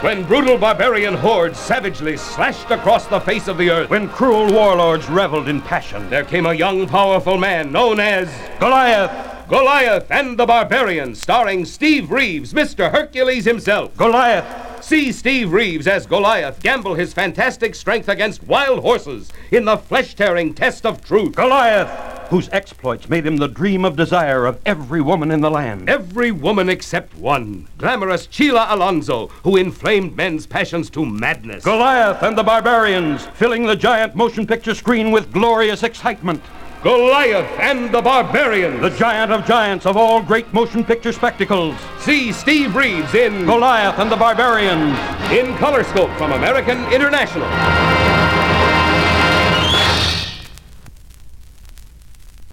When brutal barbarian hordes savagely slashed across the face of the earth. When cruel warlords reveled in passion. There came a young, powerful man known as Goliath. Goliath and the Barbarian, starring Steve Reeves, Mr. Hercules himself. Goliath. See Steve Reeves as Goliath gamble his fantastic strength against wild horses in the flesh-tearing test of truth. Goliath, whose exploits made him the dream of desire of every woman in the land. Every woman except one, glamorous Sheila Alonso, who inflamed men's passions to madness. Goliath and the Barbarians, filling the giant motion picture screen with glorious excitement. Goliath and the Barbarians, the giant of giants of all great motion picture spectacles. See Steve Reeves in Goliath and the Barbarians, in Colorscope from American International.